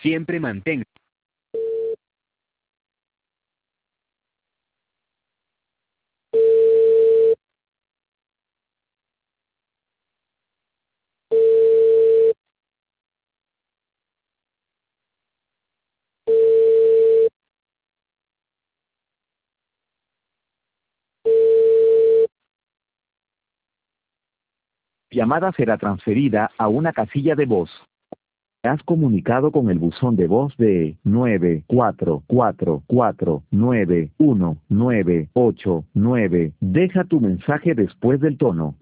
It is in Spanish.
Siempre mantenga. Llamada será transferida a una casilla de voz. Has comunicado con el buzón de voz de 9444919899. Deja tu mensaje después del tono.